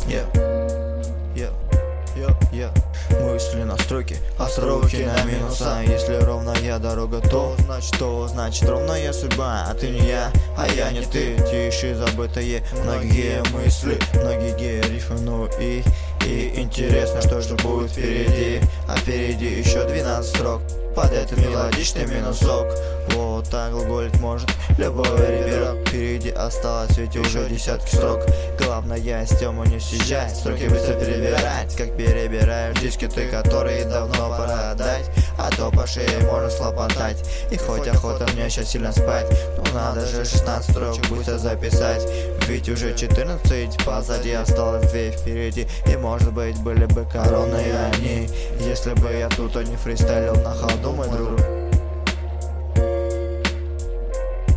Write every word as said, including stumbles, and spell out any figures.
Yeah, yeah, yeah, yeah. Мысли настройки, остроухи на минуса. Если ровная дорога, то значит, то значит ровная судьба. А ты не я, а я не ты. Тише забытые многие мысли, многие рифмы, ну и И интересно, что же будет впереди. А впереди еще двенадцать строк под этот мелодичный минусок. Вот так глаголить может любой реверок. Впереди осталось ведь уже десятки строк. Главное с тему не съезжать, строки быстро перебирать, как перебираешь диски ты, которые давно пора отдать. А то по шее можно слопотать. И хоть охота мне сейчас сильно спать, ну надо же шестнадцать строк быстро записать. Ведь уже четырнадцать позади, осталось две впереди. И может быть были бы короны и они, если бы я тут, а не фристайлил на ходу, мой друг.